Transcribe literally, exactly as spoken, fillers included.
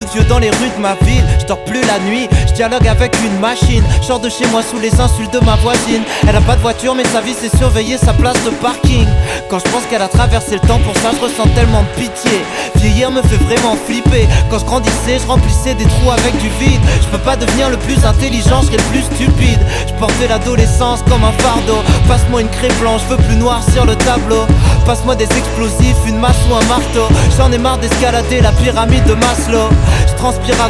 vieux dans les rues de ma ville. Je dors plus la nuit, je dialogue avec une machine. Je sors de chez moi sous les insultes de ma voisine. Elle a pas de voiture mais sa vie c'est surveiller sa place de parking. Quand je pense qu'elle a traversé le temps, pour ça je ressens tellement de pitié. Vieillir me fait vraiment flipper. Quand je grandissais, je remplissais des trous avec du vide. Je peux pas devenir le plus intelligent, je serais le plus stupide. Je portais l'adolescence comme un fardeau. Passe-moi une craie blanche, je veux plus noir sur le tableau. Passe-moi des explosifs, une masse ou un marteau. J'en ai marre d'escalader la pyramide de Maslow. Je transpire à